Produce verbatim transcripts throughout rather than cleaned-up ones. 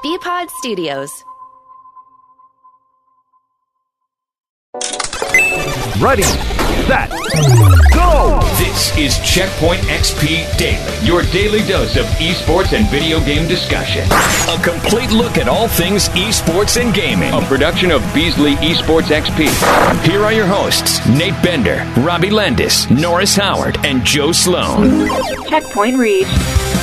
B-Pod Studios. Ready, set, go! This is Checkpoint X P Daily, your daily dose of esports and video game discussion. A complete look at all things esports and gaming. A production of Beasley Esports X P. Here are your hosts, Nate Bender, Robbie Landis, Norris Howard, and Joe Sloan. Checkpoint reached.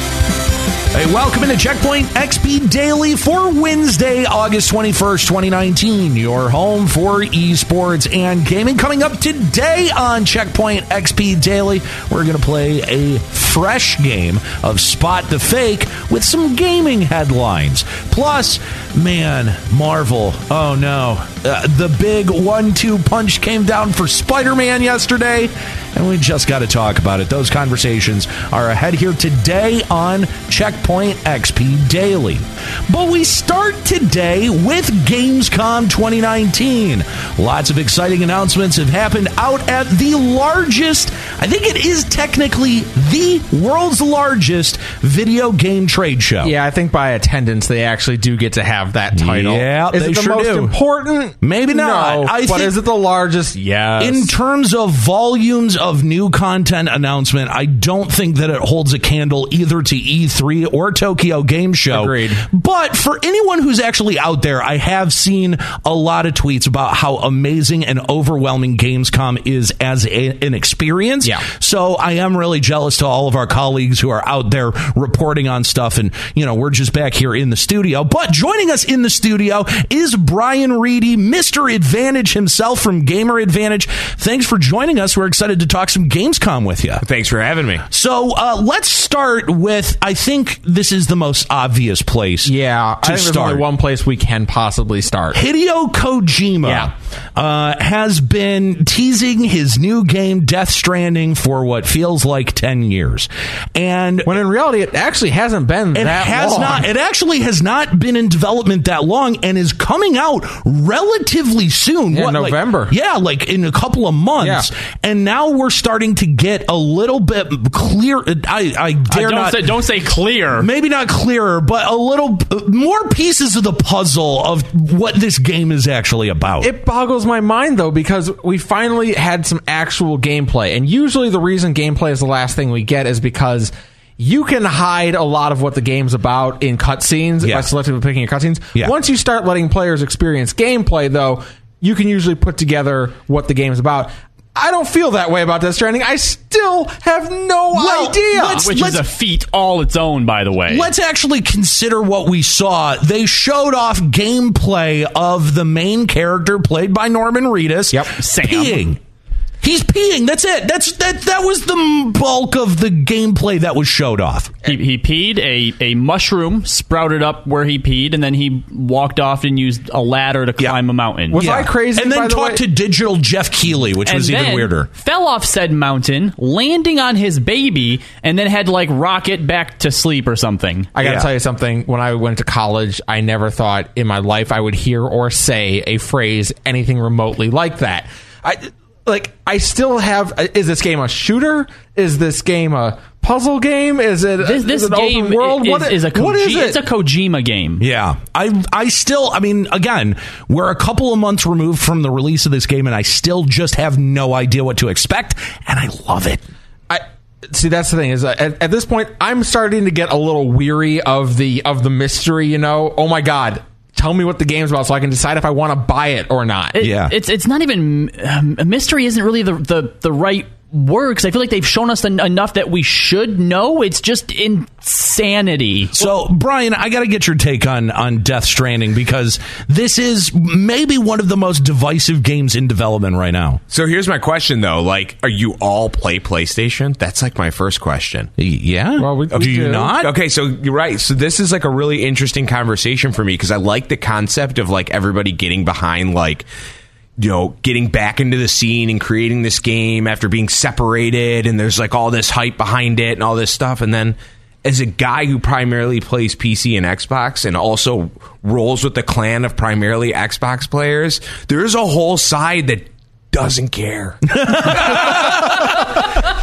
Hey, welcome into Checkpoint X P Daily for Wednesday, August twenty-first, twenty nineteen. Your home for esports and gaming. Coming up today on Checkpoint X P Daily, we're going to play a fresh game of Spot the Fake with some gaming headlines. Plus, man, Marvel, oh no, uh, the big one two punch came down for Spider-Man yesterday, and we just got to talk about it. Those conversations are ahead here today on Checkpoint X P Daily. But we start today with Gamescom twenty nineteen. Lots of exciting announcements have happened out at the largest, I think it is technically the world's largest video game trade show. Yeah, I think by attendance they actually do get to have that title. Yeah, is they it the sure most do. important? Maybe not. No, I but think is it the largest? Yes. In terms of volumes of new content announcement, I don't think that it holds a candle either to E three or Tokyo Game Show. Agreed. But for anyone who's actually out there, I have seen a lot of tweets about how amazing and overwhelming Gamescom is as a, an experience. Yeah. So I am really jealous to all of our colleagues who are out there reporting on stuff, and you know, we're just back here in the studio. But joining us in the studio is Brian Reedy, Mister Advantage himself from Gamer Advantage. Thanks for joining us. We're excited to talk some Gamescom with you. Thanks for having me. So uh, let's start with, I think this is the most obvious place. Yeah, to I think start. there's only one place we can possibly start. Hideo Kojima Yeah. uh, has been teasing his new game Death Stranding for what feels like ten years. And When in reality, it actually hasn't been it that has long. not. It actually has not been in development that long, and is coming out relatively soon. Yeah, What, like- November. yeah, like in a couple of months. Yeah. And now we're starting to get a little bit clear. I, I dare Uh, don't not. say don't say clear. Maybe not clearer, but a little uh, more pieces of the puzzle of what this game is actually about. It boggles my mind, though, because we finally had some actual gameplay. And usually the reason gameplay is the last thing we get is because you can hide a lot of what the game's about in cutscenes Yeah. by selectively picking your cutscenes. Yeah. Once you start letting players experience gameplay, though, you can usually put together what the game's about. I don't feel that way about Death Stranding. I still have no Well, idea. let's- Which is a feat all its own, by the way. Let's actually consider what we saw. They showed off gameplay of the main character played by Norman Reedus. Yep. Sam. Peeing. He's peeing. That's it. That's that. That was the bulk of the gameplay that was showed off. He, he peed, a, a mushroom sprouted up where he peed, and then he walked off and used a ladder to Yeah. climb a mountain. Was I crazy, And then by the talked way? to digital Jeff Keighley, which and was then even weirder. fell off said mountain, landing on his baby, and then had to like rocket back to sleep or something. I got to Yeah. tell you something. When I went to college, I never thought in my life I would hear or say a phrase anything remotely like that. I like. I still have. Is this game a shooter? Is this game a puzzle game? Is it This, is this it an game open world? is, What is a Koji- what is it? It's a Kojima game. Yeah, I I still, I mean, again, we're a couple of months removed from the release of this game, and I still just have no idea what to expect, and I love it. I see. That's the thing is, uh, at, at this point, I'm starting to get a little weary of the of the mystery. You know, oh my god. Tell me what the game's about so I can decide if I want to buy it or not. It- Yeah. it's it's not even um, a mystery. Isn't really the the, the right word, because I feel like they've shown us en- enough that we should know. It's just insanity. So, Brian, I got to get your take on, on Death Stranding, because this is maybe one of the most divisive games in development right now. So here's my question, though. Like, are you all play PlayStation? That's like my first question. Yeah? Well, we- we do you do. not? Okay, so you're right. So this is like a really interesting conversation for me because I like the concept of like everybody getting behind like, you know, getting back into the scene and creating this game after being separated, and there's like all this hype behind it and all this stuff. And then as a guy who primarily plays P C and Xbox and also rolls with the clan of primarily Xbox players, there's a whole side that doesn't care. I,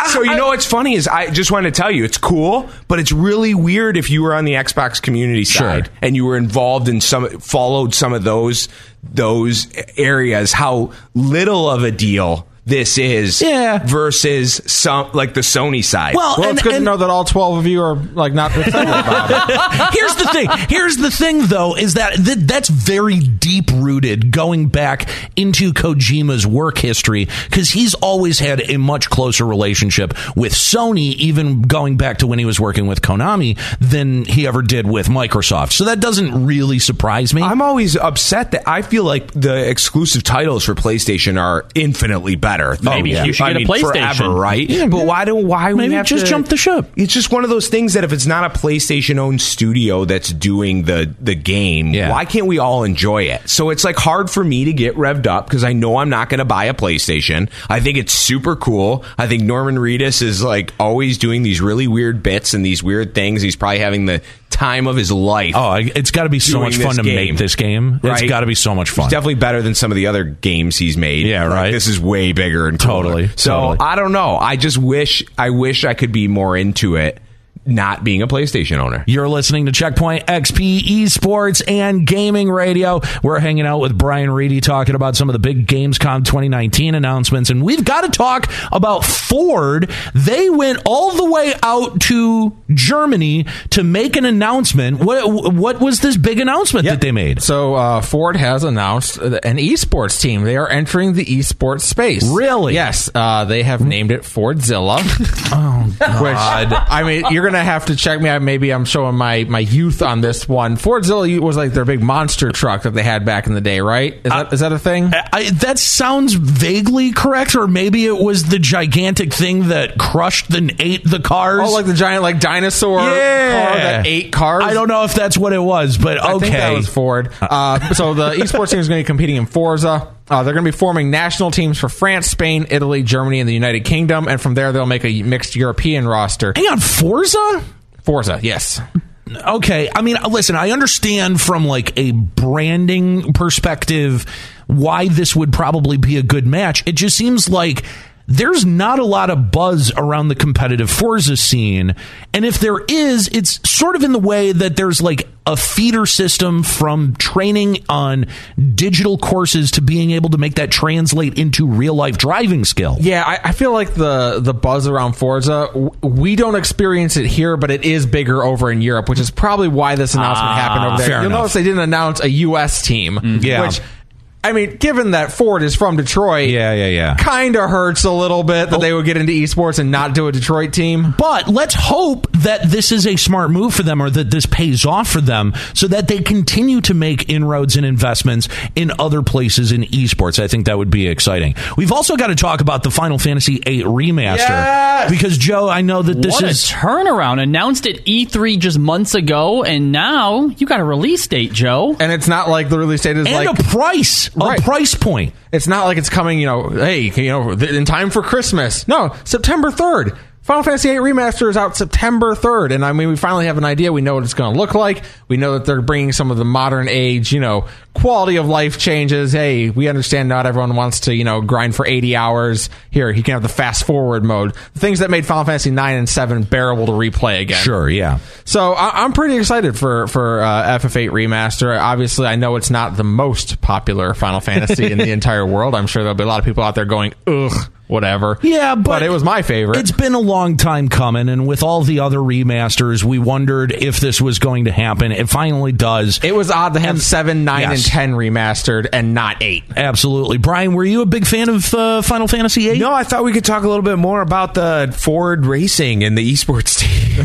So you know what's funny is I just wanted to tell you it's cool, but it's really weird if you were on the Xbox community side Sure. and you were involved in some, followed some of those those areas. How little of a deal this is, Yeah. versus some like the Sony side. Well, Well, and, it's good and to know that all twelve of you are like not excited about it. here's the thing. Here's the thing, though, is that th- that's very deep rooted, going back into Kojima's work history, because he's always had a much closer relationship with Sony, even going back to when he was working with Konami, than he ever did with Microsoft. So that doesn't really surprise me. I'm always upset that I feel like the exclusive titles for PlayStation are infinitely better. Maybe than- you should I get a mean, PlayStation. forever, right? Yeah, but why do why maybe we have just to jump the ship? It's just one of those things that if it's not a PlayStation-owned studio that's doing the the game, Yeah. why can't we all enjoy it? So it's like hard for me to get revved up because I know I'm not going to buy a PlayStation. I think it's super cool. I think Norman Reedus is like always doing these really weird bits and these weird things. He's probably having the time of his life. Oh, it's got to be so doing much fun this to game. make this game. It's Right? got to be so much fun. It's definitely better than some of the other games he's made. Yeah, Like, right. this is way bigger and cooler. Totally, So totally. I don't know. I just wish I wish I could be more into it, not being a PlayStation owner. You're listening to Checkpoint X P Esports and Gaming Radio. We're hanging out with Brian Reedy talking about some of the big Gamescom twenty nineteen announcements. And we've got to talk about Ford. They went all the way out to Germany to make an announcement. What, what was this big announcement that they made? So uh, Ford has announced an esports team. They are entering the esports space. Really? Yes. Uh, they have named it Fordzilla. Oh, God. Which, I mean, you're going to have to check me out. Maybe I'm showing my, my youth on this one. Fordzilla was like their big monster truck that they had back in the day, right? Is that is that a thing? I, that sounds vaguely correct, or maybe it was the gigantic thing that crushed and ate the cars. Oh, like the giant like dinosaur Yeah. car that ate cars? I don't know if that's what it was, but okay. I think that was Ford. Uh, so the esports team is going to be competing in Forza. Uh, they're going to be forming national teams for France, Spain, Italy, Germany, and the United Kingdom. And from there, they'll make a mixed European roster. Hang on, Forza? Forza, yes. Okay, I mean, listen, I understand from like a branding perspective why this would probably be a good match. It just seems like there's not a lot of buzz around the competitive Forza scene. And if there is, it's sort of in the way that there's like a feeder system from training on digital courses to being able to make that translate into real life driving skill. Yeah, I, I feel like the the buzz around Forza, w- we don't experience it here, but it is bigger over in Europe, which is probably why this announcement Ah, happened over there. fair You'll enough. notice they didn't announce a U S team, Yeah. which, I mean, given that Ford is from Detroit, Yeah, yeah, yeah. kind of hurts a little bit that they would get into esports and not do a Detroit team. But let's hope that this is a smart move for them, or that this pays off for them, so that they continue to make inroads and investments in other places in esports. I think that would be exciting. We've also got to talk about the Final Fantasy eight remaster. Yes! Because, Joe, I know that this what is... a turnaround. Announced at E three just months ago, and now you got a release date, Joe. And it's not like the release date is and like a price, Right. a price point. It's not like it's coming, you know, hey, you know, th- in time for Christmas. No, September third. Final Fantasy eight Remaster is out September third, and I mean, we finally have an idea. We know what it's going to look like. We know that they're bringing some of the modern age, you know, quality of life changes. Hey, we understand not everyone wants to, you know, grind for eighty hours. Here, you can have the fast forward mode. The things that made Final Fantasy nine and seven bearable to replay again. Sure, yeah. So I- I'm pretty excited for for uh, F F eight Remaster. Obviously, I know it's not the most popular Final Fantasy in the entire world. I'm sure there'll be a lot of people out there going, ugh, whatever. Yeah, but, it was my favorite. It's been a long time coming, and with all the other remasters, we wondered if this was going to happen. It finally does. It was odd to have And- seven, nine, yes. and ten remastered and not eight. Absolutely. Brian, were you a big fan of uh, Final Fantasy eight? No, I thought we could talk a little bit more about the Ford Racing and the esports team.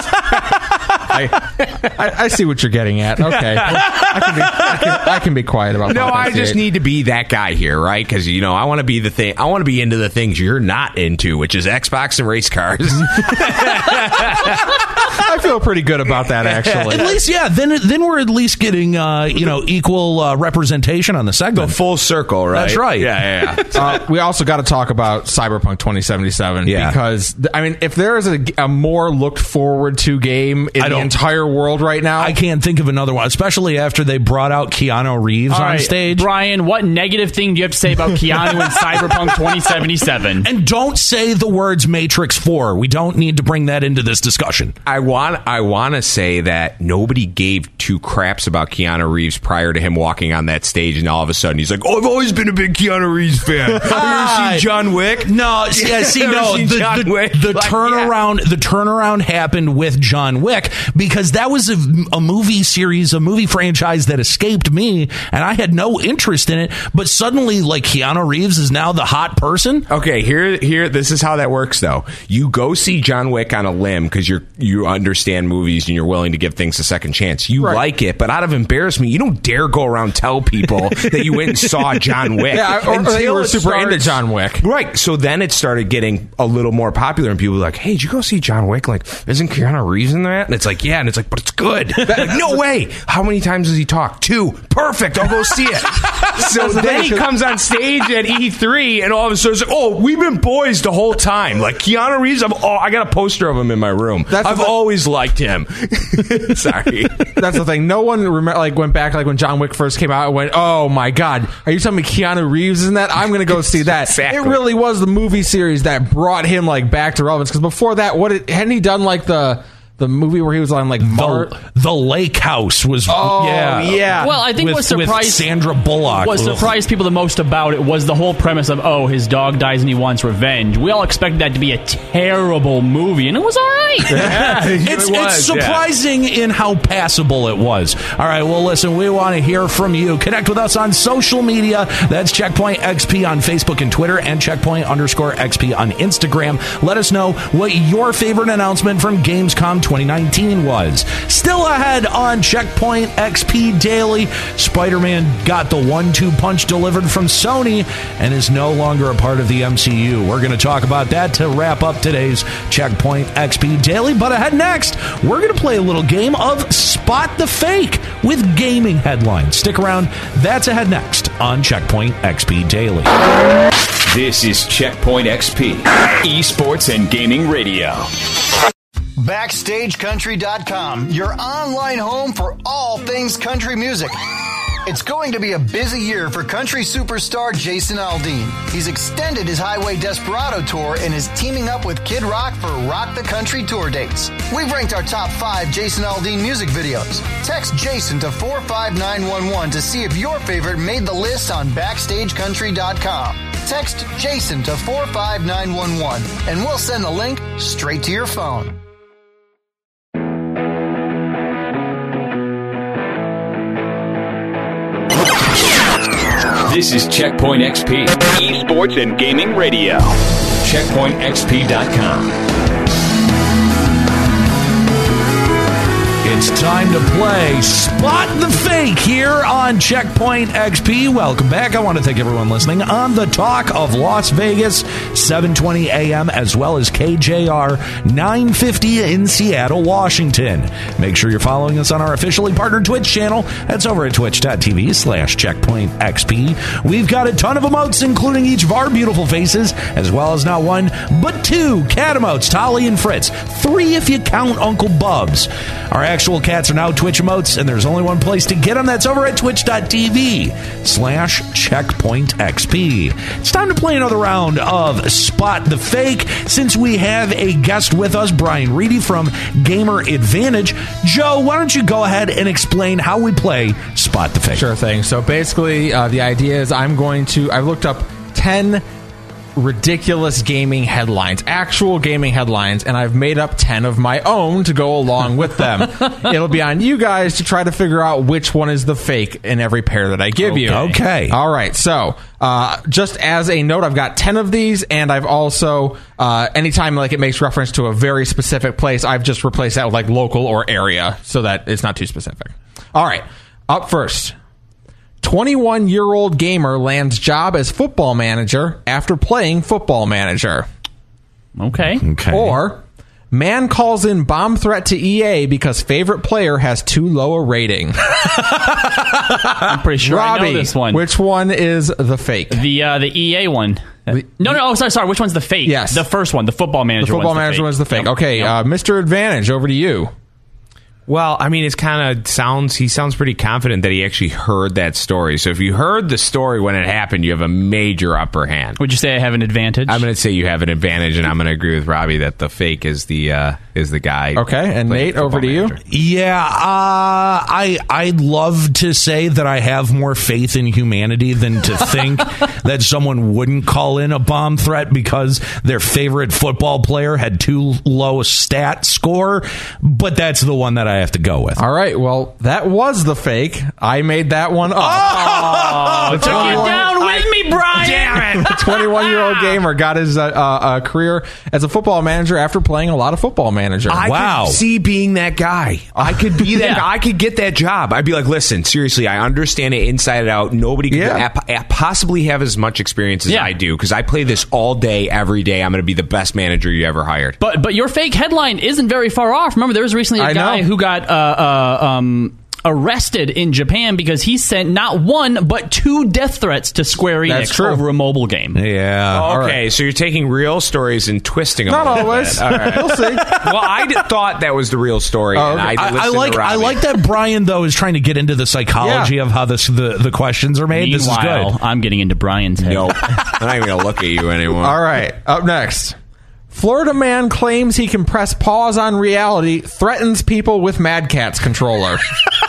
I, I, I see what you're getting at. Okay, I can be, I can, I can be quiet about. No, Final I Fantasy just eight. need to be that guy here, right? Because you know, I want to be the thing. I want to be into the things you're not into, which is Xbox and race cars. I feel pretty good about that, actually. At least, yeah. Then, then we're at least getting, uh, you know, equal uh, representation on the segment. The full circle, right? That's right. Yeah, yeah. yeah. Uh, we also got to talk about Cyberpunk twenty seventy-seven Yeah. because, I mean, if there is a, a more looked forward to game in I the don't- entire world right now, I can't think of another one, especially after they brought out Keanu Reeves All on right, stage. Brian, what negative thing do you have to say about Keanu in Cyberpunk twenty seventy-seven? And don't say the words Matrix four. We don't need to bring that into this discussion. I want I want to say that nobody gave two craps about Keanu Reeves prior to him walking on that stage, and all of a sudden he's like, "Oh, I've always been a big Keanu Reeves fan. Have you ever seen John Wick?" No, yeah, see, Ever no, seen the, John the, Wick? the Like, turnaround, the turnaround happened with John Wick because that was a, a movie series, a movie franchise that escaped me, and I had no interest in it. But suddenly, like Keanu Reeves is now the hot person. Okay, here, here. This is how that works, though. You go see John Wick on a limb because you're you understand movies and you're willing to give things a second chance. You Right. like it, but out of embarrassment, you don't dare go around tell people that you went and saw John Wick. Yeah, or- or Until you were it super into starts- John Wick. right? So then it started getting a little more popular, and people were like, "Hey, did you go see John Wick? Like, isn't Keanu Reeves in that?" And it's like, "Yeah," and it's like, "But it's good." Like, no way. How many times does he talk? Two. Perfect. I'll go see it. So the then thing, he 'cause- comes on stage at E three, and all of a sudden, it's like, "Oh, we've been boys the whole time." Like Keanu Reeves, I'm, oh, I got a poster of him in my room. That's I've the- always liked him. Sorry. That's the thing. No one remember, like went back like when John Wick first came out and went, "Oh my god, are you telling me Keanu Reeves is in that? I'm going to go see that." Exactly. It really was the movie series that brought him like back to relevance because before that, what did, hadn't he done like the the movie where he was on like Var- The, the Lake House was, Oh, yeah, yeah. Well, I think with, what surprised with Sandra Bullock. What Ugh. surprised people the most about it was the whole premise of, oh, his dog dies and he wants revenge. We all expected that to be a terrible movie, and it was all right. It's, it's surprising in how passable it was. All right, well, listen, we want to hear from you. Connect with us on social media. That's Checkpoint X P on Facebook and Twitter, and Checkpoint underscore X P on Instagram. Let us know what your favorite announcement from Gamescom twenty nineteen was. Still ahead on Checkpoint X P Daily, Spider-Man got the one two punch delivered from Sony and is no longer a part of the M C U. We're going to talk about that to wrap up today's Checkpoint X P Daily. But ahead next, we're going to play a little game of Spot the Fake with gaming headlines. Stick around. That's ahead next on Checkpoint X P Daily. This is Checkpoint X P, esports and gaming radio. Backstage Country dot com, your online home for all things country music. It's going to be a busy year for country superstar Jason Aldean. He's extended his Highway Desperado tour and is teaming up with Kid Rock for Rock the Country tour dates. We've ranked our top five Jason Aldean music videos. Text Jason to four five nine one one to see if your favorite made the list on Backstage Country dot com. Text Jason to four five nine one one and we'll send the link straight to your phone. This is Checkpoint X P, esports and gaming radio. Checkpoint X P dot com. It's time to play Spot the Fake here on Checkpoint X P. Welcome back. I want to thank everyone listening on the Talk of Las Vegas, seven twenty a.m., as well as K J R nine fifty in Seattle, Washington. Make sure you're following us on our officially partnered Twitch channel. That's over at twitch.tv slash Checkpoint XP. We've got a ton of emotes, including each of our beautiful faces, as well as not one, but two cat emotes, Tolly and Fritz. Three if you count Uncle Bubs. Our actual cats are now Twitch emotes, and there's only one place to get them. That's over at twitch.tv slash checkpointxp. It's time to play another round of Spot the Fake. Since we have a guest with us, Brian Reedy from Gamer Advantage. Joe, why don't you go ahead and explain how we play Spot the Fake? Sure thing. So basically, uh, the idea is I'm going to, I've looked up ten ridiculous gaming headlines, actual gaming headlines, and I've made up ten of my own to go along with them. It'll be on you guys to try to figure out which one is the fake in every pair that I give you. Okay. All right. So, uh, just as a note, I've got ten of these, and I've also, uh, anytime like it makes reference to a very specific place, I've just replaced that with like local or area so that it's not too specific. All right. Up first. twenty-one-year-old gamer lands job as football manager after playing Football Manager. Okay. Okay. Or Man calls in bomb threat to E A because favorite player has too low a rating. I'm pretty sure Robbie, I know this one. Which one is the fake? The uh, the E A one. The- no, no, oh, sorry, sorry. Which one's the fake? Yes. The first one, the football The manager football one's the manager fake. was the fake. Yep. Okay, Yep. uh, Mister Advantage, over to you. Well, I mean, it's kind of sounds. He sounds pretty confident that he actually heard that story. So if you heard the story when it happened, you have a major upper hand. Would you say I have an advantage? I'm going to say you have an advantage, and I'm going to agree with Robbie that the fake is the uh, is the guy. Okay, and playing Nate, over to football you. manager. Yeah, uh, I I'd love to say that I have more faith in humanity than to think that someone wouldn't call in a bomb threat because their favorite football player had too low a stat score. But that's the one that I have to go with. All right, well, that was the fake. I made that one up. oh, The took you twenty-one down with me, Brian. Damn it! The twenty-one-year-old gamer got his uh, uh, career as a football manager after playing a lot of Football Manager. I Wow. could see being that guy. I could be that Yeah. guy. I could get that job. I'd be like, listen, seriously, I understand it inside and out. Nobody could Yeah. ap- ap- possibly have as much experience as Yeah. I do because I play this all day, every day. I'm going to be the best manager you ever hired. But but your fake headline isn't very far off. Remember, there was recently a I guy know. who got uh, uh, um, arrested in Japan because he sent not one but two death threats to Square Enix That's true. over a mobile game. Yeah. okay, all right. so you're taking real stories and twisting them. Not a little always. bit. All right. We'll see. Well, I d- thought that was the real story. Oh, and okay. I, I, I listened like to I Robbie. like that Brian though is trying to get into the psychology Yeah. of how this the, the questions are made. This is Meanwhile, good. I'm getting into Brian's head. Nope. I'm not even going to look at you anymore. All right, up next. Florida man claims he can press pause on reality, threatens people with Mad Catz controller.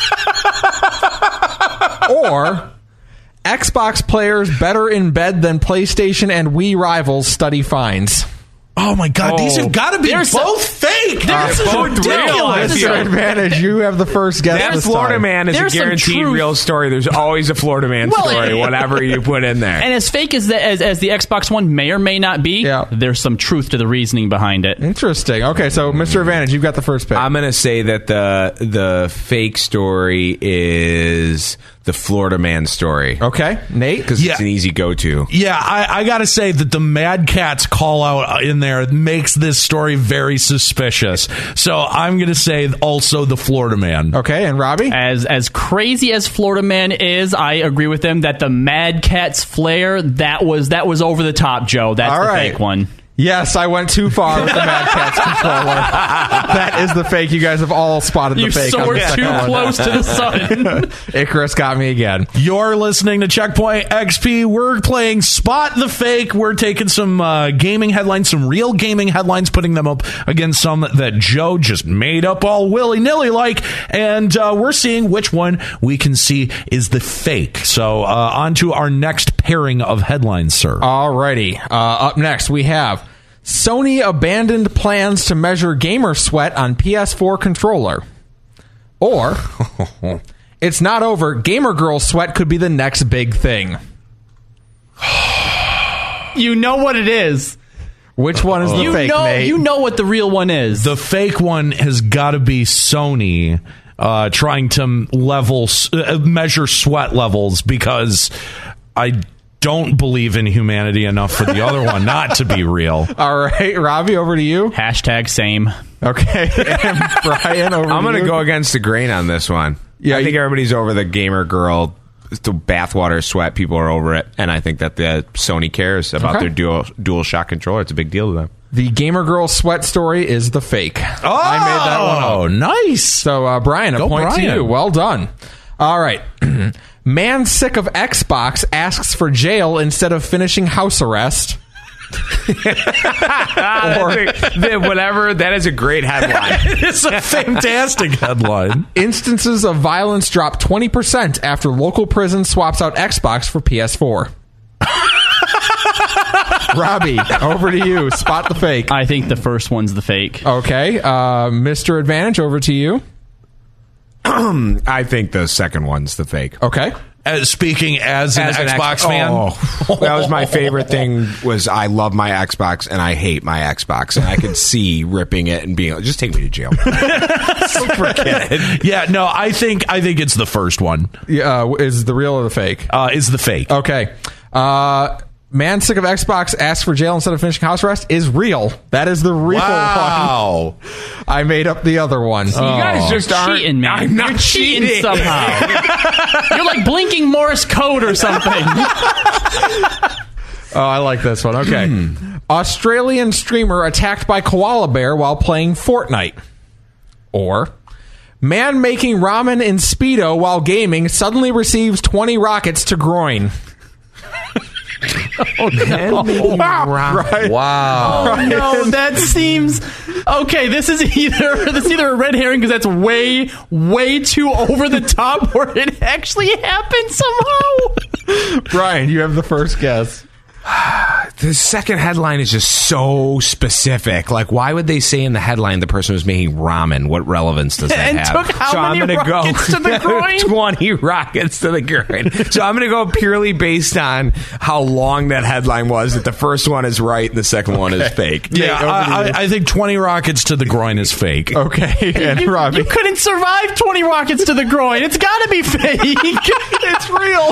Or Xbox players better in bed than PlayStation and Wii rivals study fines. Oh my God, these Oh. have got to be There's both some- fake. There's This is some ridiculous. real- this is Mister a- Advantage, you have the first guess. That this Florida time. man is There's a some guaranteed truth. real story. There's always a Florida man Well, story, it- whatever you put in there. And as fake as, the, as as the Xbox One may or may not be, Yeah. there's some truth to the reasoning behind it. Interesting. Okay, so Mister Advantage, you've got the first pick. I'm going to say that the the fake story is the Florida man story. okay, Nate? Because Yeah. it's an easy go-to. Yeah, I, I got to say that the Mad Catz call out in there makes this story very suspicious. So I'm going to say also the Florida man. Okay, and Robbie? As as crazy as Florida Man is, I agree with him that the Mad Catz flair that was that was over the top, Joe. That's All the right. fake one. Yes, I went too far with the Mad Catz controller. That is the fake. You guys have all spotted the You fake. on soared the too second one. close to the sun. Icarus got me again. You're listening to Checkpoint X P. We're playing Spot the Fake. We're taking some uh, gaming headlines, some real gaming headlines, putting them up against some that Joe just made up all willy-nilly like, and uh, we're seeing which one we can see is the fake. So uh, on to our next pairing of headlines, sir. Alrighty. Uh, up next, we have Sony abandoned plans to measure gamer sweat on P S four controller. Or, it's not over. Gamer girl sweat could be the next big thing. You know what it is. Which one is the You fake, know Nate? you know what the real one is. The fake one has got to be Sony uh, trying to level uh, measure sweat levels because I don't believe in humanity enough for the other one not to be real. All right, Robbie, over to you. Hashtag same. Okay, and Brian, over I'm to going to you. go against the grain on this one. Yeah, I think you- everybody's over the gamer girl, the bathwater sweat. People are over it, and I think that the Sony cares about Okay. their dual dual shock controller. It's a big deal to them. The gamer girl sweat story is the fake. Oh, I made that one up. Oh, nice. So, uh, Brian, a Go, point Brian. to you. Well done. All right. Man sick of Xbox asks for jail instead of finishing house arrest. or Whatever. That is a great headline. It's a fantastic headline. instances of violence drop twenty percent after local prison swaps out Xbox for P S four. Robbie, over to you. Spot the fake. I think the first one's the fake. Okay. Uh, Mister Advantage, over to you. I think the second one's the fake. Okay. As speaking as an As an Xbox X- fan. Oh, that was my favorite thing. Was I love my Xbox and I hate my Xbox, and I could see ripping it and being like, just take me to jail. Forget it. Yeah, no, I think I think it's the first one. Yeah, uh, is the real or the fake? Uh, is the fake. Okay. Uh, Man sick of Xbox asks for jail instead of finishing house arrest is real. That is the real Wow. one. I made up the other one. You guys just aren't cheating, man. I'm not You're cheating, cheating. somehow. You're like blinking Morse code or something. Oh, I like this one. Okay. Australian streamer attacked by koala bear while playing Fortnite. Or man making ramen in Speedo while gaming suddenly receives twenty rockets to groin. Oh, no. Right. Wow. Oh, no, that seems okay. This is either this is either a red herring because that's way, way too over the top, or it actually happened somehow. Brian, you have the first guess. The second headline is just so specific. Like, why would they say in the headline the person was making ramen? What relevance does that And have? took how so many I'm gonna rockets go to the groin? twenty rockets to the groin. So I'm going to go purely based on how long that headline was. That the first one is right and the second one is fake. Yeah, I, I, I think twenty rockets to the groin is fake. Okay, and You, Robbie. you couldn't survive twenty rockets to the groin. It's got to be fake. It's real.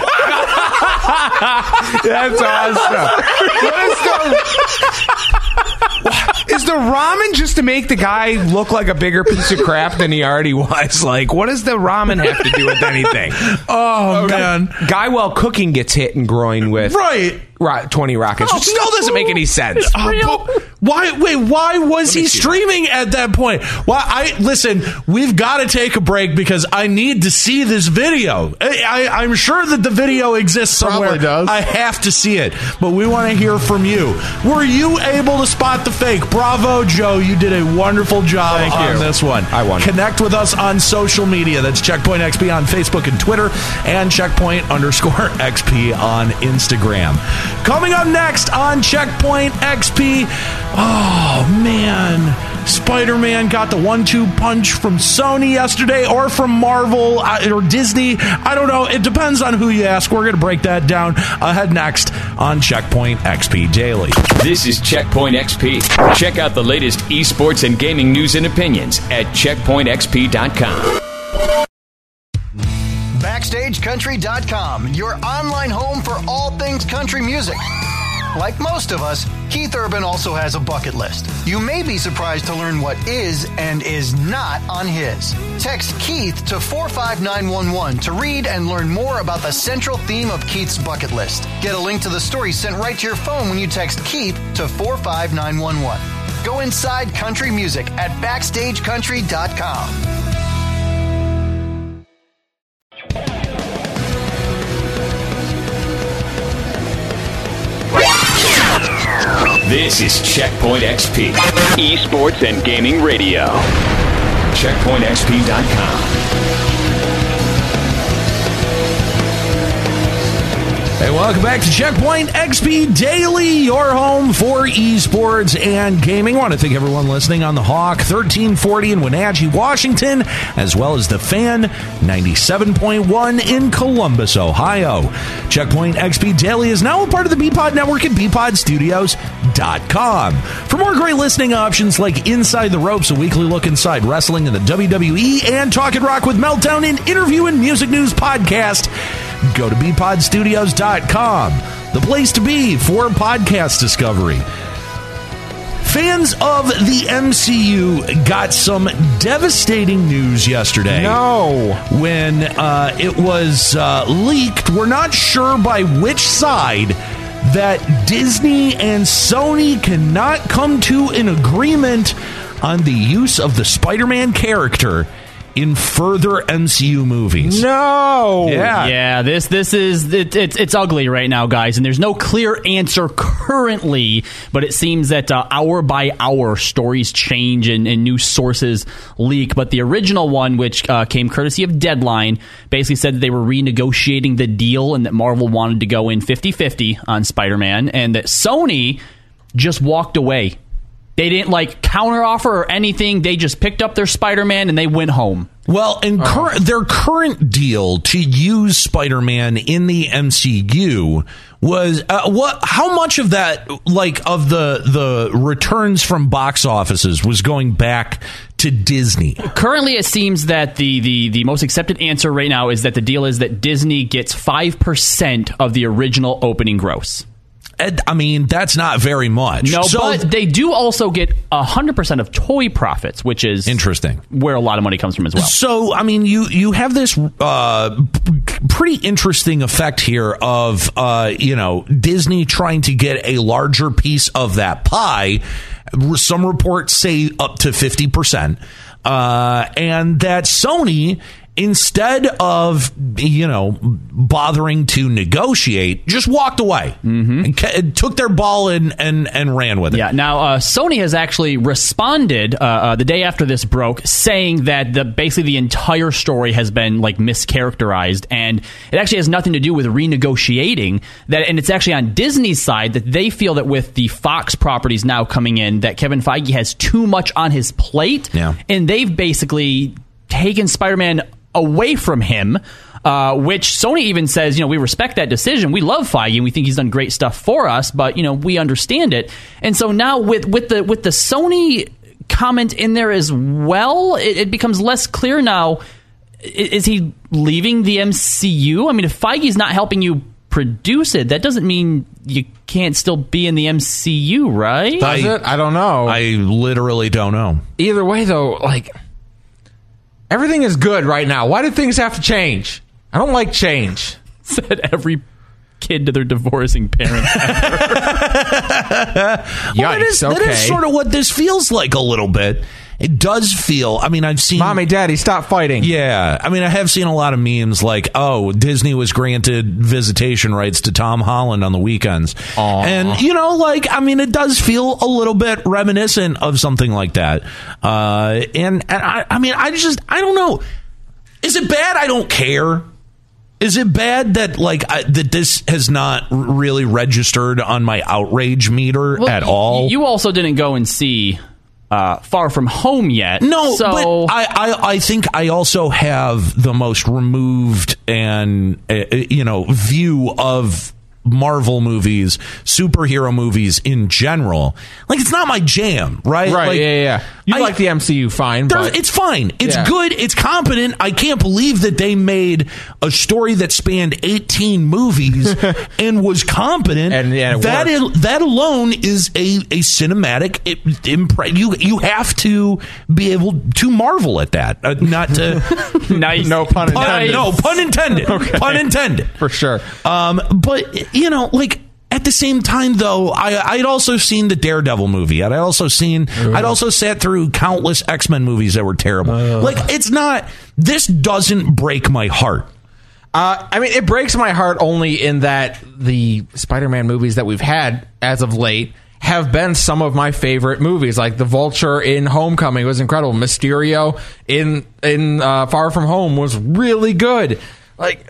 That's awesome. What is the, is the ramen just to make the guy look like a bigger piece of crap than he already was? Like, what does the ramen have to do with anything? Oh, man. Guy while cooking gets hit in groin with Right. ro- twenty rockets, which still doesn't make any sense. Uh, but why? Wait, why was he streaming at that point? Why? I listen. We've got to take a break because I need to see this video. I, I, I'm sure that the video exists somewhere. Probably does. I have to see it, but we want to hear from you. Were you able to spot the fake? Bravo, Joe! You did a wonderful job Thank on you. this one. I won. Connect with us on social media. That's Checkpoint X P on Facebook and Twitter, and Checkpoint underscore X P on Instagram. Coming up next on Checkpoint X P, oh man, Spider-Man got the one two punch from Sony yesterday, or from Marvel uh, or Disney. I don't know. It depends on who you ask. We're going to break that down ahead next on Checkpoint X P Daily. This is Checkpoint X P. Check out the latest esports and gaming news and opinions at checkpoint x p dot com. Backstage Country dot com, your online home for all things country music. Like most of us, Keith Urban also has a bucket list. You may be surprised to learn what is and is not on his. Text Keith to four five nine one one to read and learn more about the central theme of Keith's bucket list. Get a link to the story sent right to your phone when you text Keith to four five nine one one. Go inside country music at Backstage Country dot com. This is Checkpoint X P, esports and gaming radio. checkpoint x p dot com. Hey, welcome back to Checkpoint X P Daily, your home for esports and gaming. I want to thank everyone listening on the Hawk thirteen forty in Wenatchee, Washington, as well as the Fan ninety-seven point one in Columbus, Ohio. Checkpoint X P Daily is now a part of the B Pod Network at b pod studios dot com. For more great listening options like Inside the Ropes, a weekly look inside wrestling and the W W E, and Talkin' Rock with Meltdown, an interview and music news podcast, go to b pod studios dot com, the place to be for podcast discovery. Fans of the M C U got some devastating news yesterday. No. When uh, it was uh, leaked, we're not sure by which side, that Disney and Sony cannot come to an agreement on the use of the Spider-Man character in further M C U movies. No. Yeah. Yeah, this this is it, it's it's ugly right now, guys, and there's no clear answer currently. But it seems that uh, hour by hour stories change and, and new sources leak. But the original one, which uh, came courtesy of Deadline, basically said that they were renegotiating the deal and that Marvel wanted to go in fifty-fifty on Spider-Man, and that Sony just walked away. They didn't like counteroffer or anything. They just picked up their Spider-Man and they went home. Well, and cur- their current deal to use Spider-Man in the M C U was uh, what? How much of that, like of the the returns from box offices, was going back to Disney? Currently, it seems that the, the, the most accepted answer right now is that the deal is that Disney gets five percent of the original opening gross. I mean, that's not very much. No, so, but they do also get one hundred percent of toy profits, which is interesting, where a lot of money comes from as well. So, I mean, you, you have this uh, pretty interesting effect here of, uh, you know, Disney trying to get a larger piece of that pie. Some reports say up to fifty percent. Uh, and that Sony, instead of, you know, bothering to negotiate, just walked away mm-hmm. and ca- took their ball and, and, and ran with it. Yeah. Now, uh, Sony has actually responded uh, uh, the day after this broke, saying that the basically the entire story has been like mischaracterized, and it actually has nothing to do with renegotiating. That, and it's actually on Disney's side that they feel that with the Fox properties now coming in, that Kevin Feige has too much on his plate, yeah. and they've basically taken Spider-Man away from him, uh, which Sony even says, you know, we respect that decision. We love Feige and we think he's done great stuff for us, but, you know, we understand it. And so now with, with the with the Sony comment in there as well, it, it becomes less clear now. Is he leaving the M C U? I mean, if Feige's not helping you produce it, that doesn't mean you can't still be in the M C U, right? Does I, it? I don't know. I literally don't know. Either way, though, like, everything is good right now. Why do things have to change? I don't like change. Said every kid to their divorcing parents. Yikes, well, that is, okay. that is sort of what this feels like a little bit. It does feel, I mean, I've seen... Mommy, Daddy, stop fighting. Yeah. I mean, I have seen a lot of memes like, oh, Disney was granted visitation rights to Tom Holland on the weekends. Aww. And, you know, like, I mean, it does feel a little bit reminiscent of something like that. Uh, and, and I, I mean, I just, I don't know. Is it bad? I don't care. Is it bad that, like, I, that this has not really registered on my outrage meter well, at all? You also didn't go and see... Uh, Far From Home yet. No, so but I, I, I think I also have the most removed and, uh, you know, view of Marvel movies, superhero movies in general. Like, it's not my jam, right? Right, like, yeah, yeah. You I, like the M C U, fine. But it's fine. It's yeah. good. It's competent. I can't believe that they made a story that spanned eighteen movies and was competent. And yeah, it that worked. is, that alone is a, a cinematic impre- you you have to be able to marvel at that. Uh, not to nice. No pun intended. Pun, no pun intended. Okay. Pun intended. For sure. Um, but you know, like. At the same time, though, I, I'd also seen the Daredevil movie. I'd also seen, Ugh. I'd also sat through countless X-Men movies that were terrible. Ugh. Like, it's not, this doesn't break my heart. Uh, I mean, it breaks my heart only in that the Spider-Man movies that we've had as of late have been some of my favorite movies. Like the Vulture in Homecoming was incredible. Mysterio in in uh, Far From Home was really good. Like...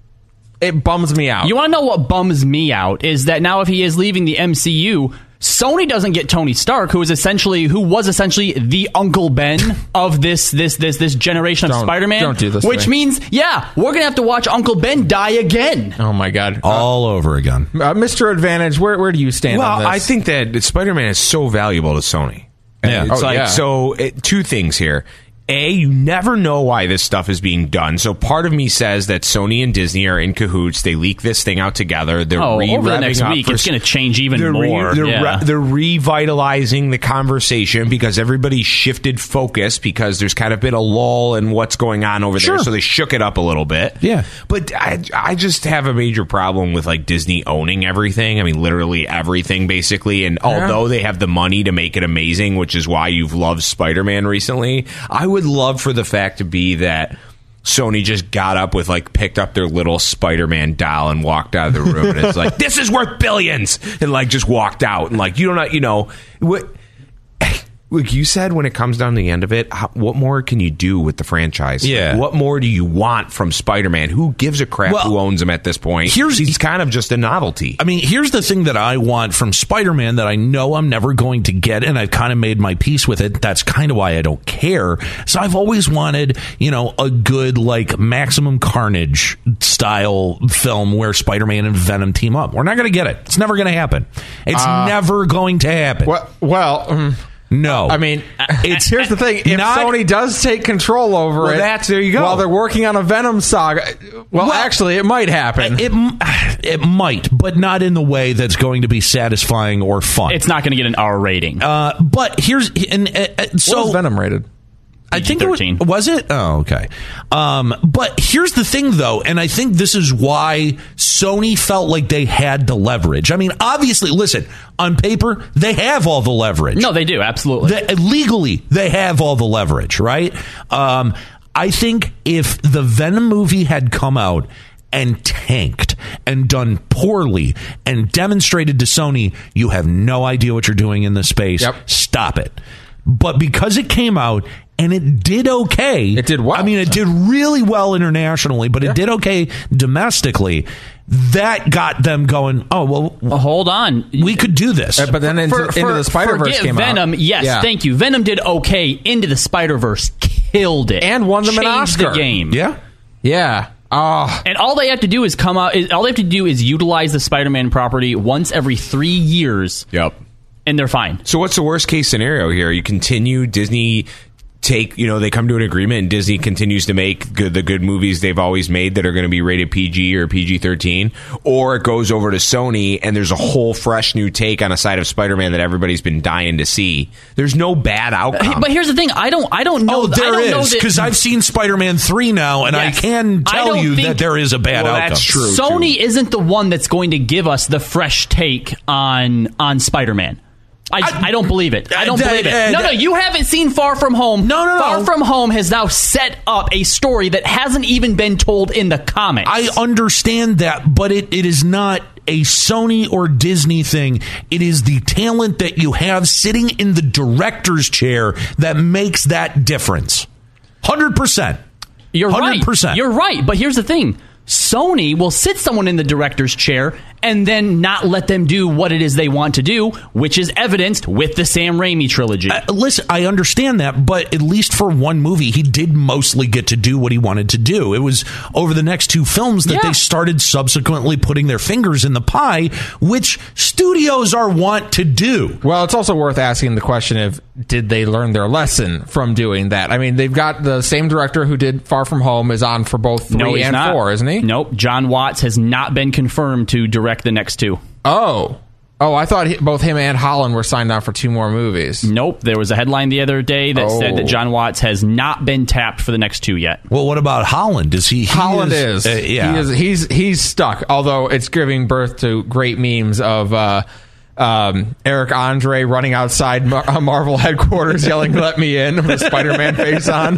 It bums me out. You want to know what bums me out is that now if he is leaving the M C U, Sony doesn't get Tony Stark, who is essentially who was essentially the Uncle Ben of this this this this generation of don't, Spider-Man. Don't do this. Which means, yeah, we're gonna have to watch Uncle Ben die again. Oh my God! All uh, over again. Uh, Mister Advantage, where where do you stand well, on this? I think that Spider-Man is so valuable to Sony. Yeah. It's oh, like yeah. so. It, two things here. A, you never know why this stuff is being done. So part of me says that Sony and Disney are in cahoots. They leak this thing out together. They're oh, re- over the next week, it's going to change even they're more. Re- they're, yeah. re- they're revitalizing the conversation because everybody shifted focus because there's kind of been a lull in what's going on over Sure. there. So they shook it up a little bit. Yeah. But I, I just have a major problem with like Disney owning everything. I mean, literally everything, basically. And Yeah. although they have the money to make it amazing, which is why you've loved Spider-Man recently, I would love for the fact to be that Sony just got up with like picked up their little Spider-Man doll and walked out of the room and it's like, this is worth billions, and like just walked out and like, you don't know, you know what. Like you said, when it comes down to the end of it, how, what more can you do with the franchise? Yeah. Like, what more do you want from Spider-Man? Who gives a crap Well, who owns him at this point? here's- He's kind of just a novelty. I mean, here's the thing that I want from Spider-Man that I know I'm never going to get, and I've kind of made my peace with it. That's kind of why I don't care. So I've always wanted, you know, a good, like, Maximum Carnage style film where Spider-Man and Venom team up. We're not going to get it. It's never going to happen. It's Uh, never going to happen. well, well um, No. I mean, it's here's the thing: if Not- Sony does take control over Well, it, that's- there you go. While they're working on a Venom saga, well, Well, actually, it might happen. It it might, but not in the way that's going to be satisfying or fun. It's not going to get an R rating. Uh, but here's and uh, uh, so what was Venom rated? I think it was, thirteen. was it? Oh, okay. Um, but here's the thing, though, and I think this is why Sony felt like they had the leverage. I mean, obviously, listen, on paper, they have all the leverage. No, they do, absolutely. They, legally, they have all the leverage, right? Um, I think if the Venom movie had come out and tanked and done poorly and demonstrated to Sony, you have no idea what you're doing in this space. Yep. Stop it. But because it came out and it did okay. It did well. I mean, it did really well internationally, but Yeah. it did okay domestically. That got them going, oh, well, Well, hold on. we could do this. Uh, but then into, For- into for- the Spider-Verse forget came Venom, out. yes, Yeah. thank you. Venom did okay. Into the Spider-Verse killed it. And won them an Changed Oscar. the game. yeah. Yeah. Oh, And all they have to do is come out. Is, all they have to do is utilize the Spider-Man property once every three years, Yep. and they're fine. So what's the worst case scenario here? You continue Disney take, you know, they come to an agreement and Disney continues to make good, the good movies they've always made that are going to be rated P G or P G thirteen, or it goes over to Sony and there's a whole fresh new take on a side of Spider-Man that everybody's been dying to see. There's no bad outcome. But here's the thing: I don't, I don't know. Oh, there I don't know is, that- because I've seen Spider-Man three now, and Yes. I can I tell don't you think- that there is a bad Well, outcome. that's true. Sony too. isn't the one that's going to give us the fresh take on on Spider-Man. I, I, don't believe it. I don't uh, believe it. uh, No, no, you haven't seen Far From Home. No, no, no. Far From Home has now set up a story that hasn't even been told in the comics. I understand that, but it, it is not a Sony or Disney thing. It is the talent that you have sitting in the director's chair that makes that difference. one hundred percent. You're one hundred right. percent. You're right. But here's the thing. Sony will sit someone in the director's chair and then not let them do what it is they want to do, which is evidenced with the Sam Raimi trilogy. Uh, listen, I understand that, but at least for one movie, he did mostly get to do what he wanted to do. It was over the next two films that Yeah. they started subsequently putting their fingers in the pie, which studios are want to do. well, it's also worth asking the question of did they learn their lesson from doing that? I mean, they've got the same director who did Far From Home is on for both three no, he's and not. four, isn't he? Nope. John Watts has not been confirmed to direct the next two. Oh. Oh, I thought he, both him and Holland were signed on for two more movies. Nope. There was a headline the other day that Oh. said that John Watts has not been tapped for the next two yet. Well, what about Holland? Is he? he Holland is. uh, yeah. He is he's he's stuck, although it's giving birth to great memes of uh, um, Eric Andre running outside Mar- Marvel headquarters yelling, "Let me in," with a Spider-Man face on.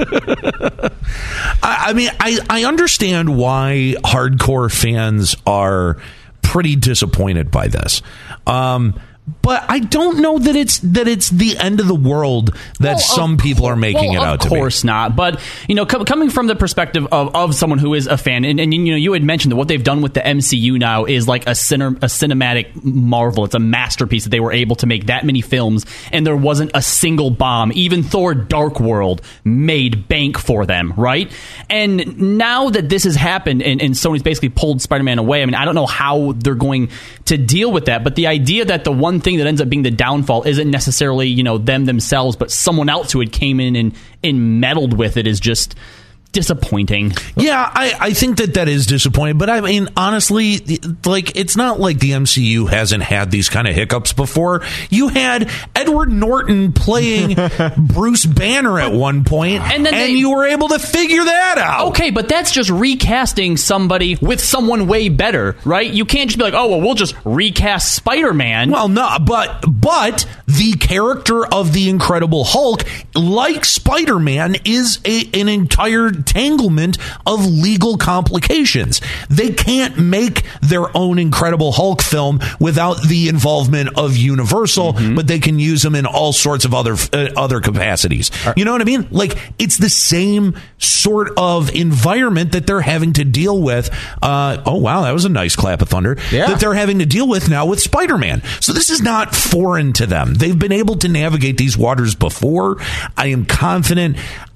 I, I mean, I, I understand why hardcore fans are pretty disappointed by this. Um, but I don't know that it's that it's the end of the world that Well, some of people cour- are making well, it out to Of be. course not. But, you know, com- coming from the perspective of, of someone who is a fan, and, and, you know, you had mentioned that what they've done with the M C U now is like a, cine- a cinematic marvel. It's a masterpiece that they were able to make that many films, and there wasn't a single bomb. Even Thor Dark World made bank for them, right? And now that this has happened, and, and Sony's basically pulled Spider-Man away, I mean, I don't know how they're going to deal with that, but the idea that the one thing that ends up being the downfall isn't necessarily, you know, them themselves, but someone else who had came in and, and meddled with it is just disappointing. Yeah, I, I think that that is disappointing. But I mean, honestly, like, it's not like the M C U hasn't had these kind of hiccups before. You had Edward Norton playing Bruce Banner at one point, And and, then they- you were able to figure that out. Okay, but that's just recasting somebody with someone way better, right? You can't just be like, oh, well, we'll just recast Spider-Man. Well, no, but but the character of the Incredible Hulk, like Spider-Man, is a, an entire entanglement of legal complications. They can't make their own Incredible Hulk film without the involvement of Universal, mm-hmm. but they can use them in all sorts of other uh, other capacities. You know what I mean? Like, it's the same sort of environment that they're having to deal with. Uh, oh, wow, that was a nice clap of thunder. Yeah. That they're having to deal with now with Spider-Man. So this is not foreign to them. They've been able to navigate these waters before. I am confident. I'm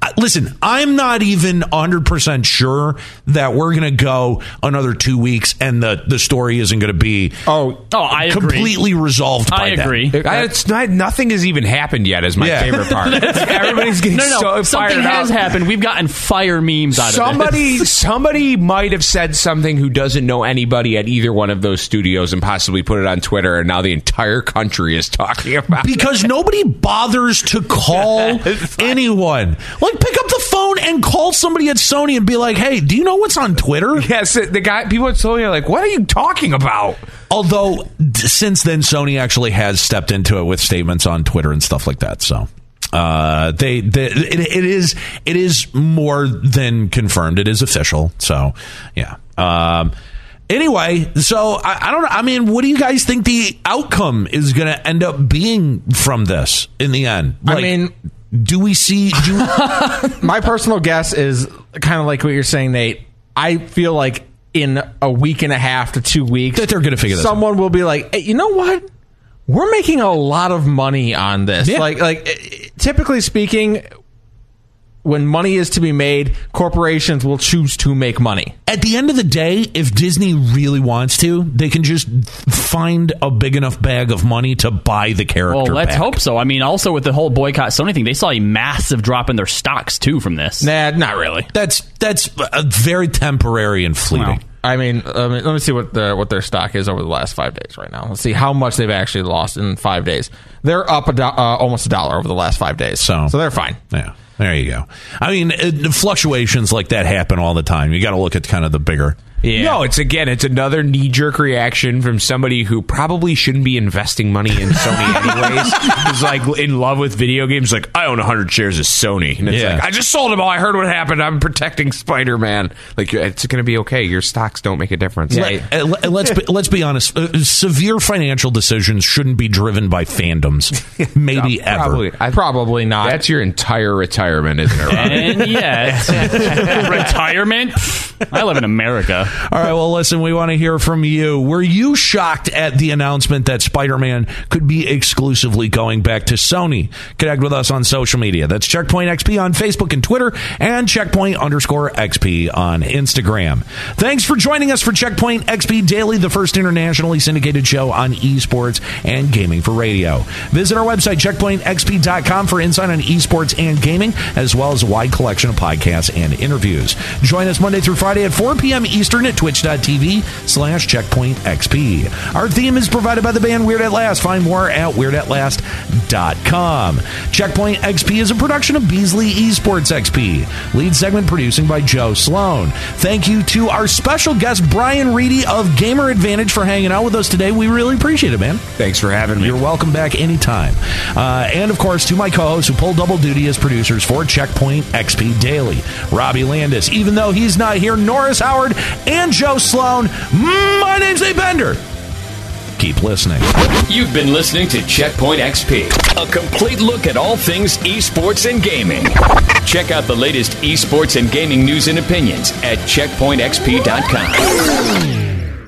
Listen, I'm not even one hundred percent sure that we're going to go another two weeks and the, the story isn't going to be oh, oh, I completely agree. resolved by I agree. then. I, it's not, nothing has even happened yet is my Yeah. favorite part. Everybody's getting No, no, so something fired has up. happened. We've gotten fire memes out Somebody, of it. somebody might have said something who doesn't know anybody at either one of those studios and possibly put it on Twitter, and now the entire country is talking about it. Because nobody bothers to call anyone. Like, pick up the phone and call somebody at Sony and be like, hey, do you know what's on Twitter? Yes, the guy, people at Sony are like, what are you talking about? Although, d- since then, Sony actually has stepped into it with statements on Twitter and stuff like that. So, uh, they, they it, it is it is more than confirmed. It is official. So, yeah. Um, anyway, so I, I don't know. I mean, what do you guys think the outcome is going to end up being from this in the end? Like, I mean, do we see? Do my personal guess is kind of like what you're saying, Nate. I feel like in a week and a half to two weeks that they're going to figure this out. Someone will be like, hey, you know what? We're making a lot of money on this. Yeah. Like, like typically speaking, when money is to be made, corporations will choose to make money. At the end of the day, if Disney really wants to, they can just find a big enough bag of money to buy the character. Well, let's back. hope so. I mean, also with the whole boycott Sony thing, they saw a massive drop in their stocks too from this. Nah, not really. That's that's a very temporary and fleeting. Well, I mean, let me, let me see what the, what their stock is over the last five days right now. Let's see how much they've actually lost in five days. They're up a do- uh, almost a dollar over the last five days. So, so they're fine. Yeah. There you go. I mean, it, fluctuations like that happen all the time. You got to look at kind of the bigger. Yeah. No, it's again, it's another knee-jerk reaction from somebody who probably shouldn't be investing money in Sony anyways. Who's like in love with video games, like, I own one hundred shares of Sony. And it's Yeah. like, I just sold them all. I heard what happened. I'm protecting Spider-Man. Like, it's going to be okay. Your stocks don't make a difference. Let, uh, let- let's be, let's be honest. Uh, severe financial decisions shouldn't be driven by fandoms. Maybe No, ever. probably, I, Probably not. That's your entire retirement, isn't it, Rob? And yet, retirement? I live in America. All right, well, listen, we want to hear from you. Were you shocked at the announcement that Spider-Man could be exclusively going back to Sony? Connect with us on social media. That's Checkpoint X P on Facebook and Twitter, and Checkpoint underscore X P on Instagram. Thanks for joining us for Checkpoint X P Daily, the first internationally syndicated show on esports and gaming for radio. Visit our website, checkpoint x p dot com, for insight on esports and gaming, as well as a wide collection of podcasts and interviews. Join us Monday through Friday at four p.m. Eastern at twitch.tv slash checkpoint xp. Our theme is provided by the band Weird At Last. Find more at weird at last dot com. Checkpoint X P is a production of Beasley Esports X P. Lead segment producing by Joe Sloan. Thank you to our special guest, Brian Reedy of Gamer Advantage, for hanging out with us today. We really appreciate it, man. Thanks for having me. You're welcome back anytime. Uh, and, of course, to my co-hosts who pull double duty as producers for Checkpoint X P Daily, Robbie Landis. Even though he's not here, Norris Howard and Joe Sloan. My name's Nate Bender. Keep listening. You've been listening to Checkpoint X P, a complete look at all things esports and gaming. Check out the latest esports and gaming news and opinions at checkpoint x p dot com.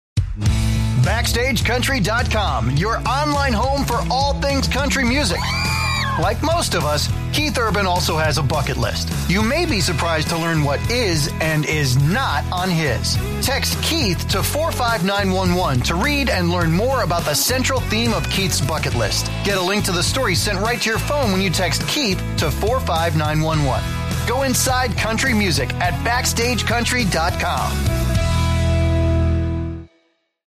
Backstage Country dot com, your online home for all things country music. Like most of us, Keith Urban also has a bucket list. You may be surprised to learn what is and is not on his. Text Keith to four five nine one one to read and learn more about the central theme of Keith's bucket list. Get a link to the story sent right to your phone when you text Keith to four five nine one one. Go inside country music at backstage country dot com.